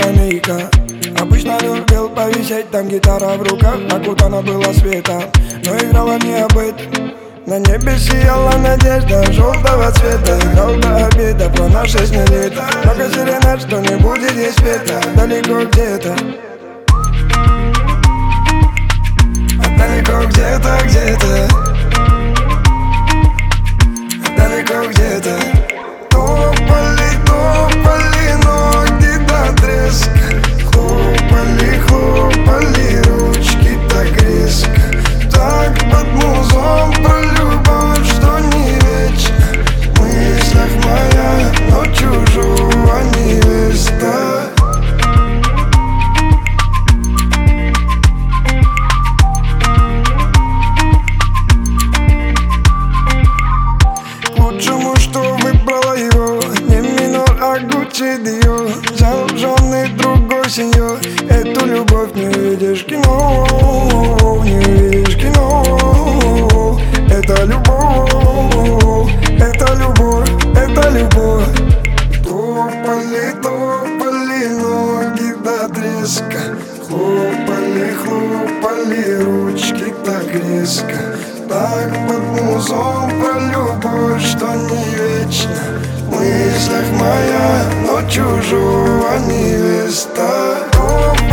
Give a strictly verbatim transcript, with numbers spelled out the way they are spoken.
скамейка. Обычно любил повисеть, там гитара в руках, окутана была светом, но играла не об этом. На небе сияла надежда желтого цвета. Играл до обеда про наши с ней лето. Много серенад, что не будет здесь света. Далеко где-то, далеко где-то, где-то, далеко где-то. Топали, топали ноги до треска. Хлопали, хлопали ручки так резко. Так под музон про любовь, что не вечно. В мыслях моя, но чужого невеста. К лучшему, что выбрала его, не минор, а Гуччи Диор. Взял в жены другой сеньор. Эту любовь не видишь в кино, не видишь в кино. Это любовь, это любовь, это любовь. Топали, топали ноги до треска. Хлопали, хлопали ручки так резко. Так под музон про любовь, что не вечно. В мыслях моя, но чужого невеста.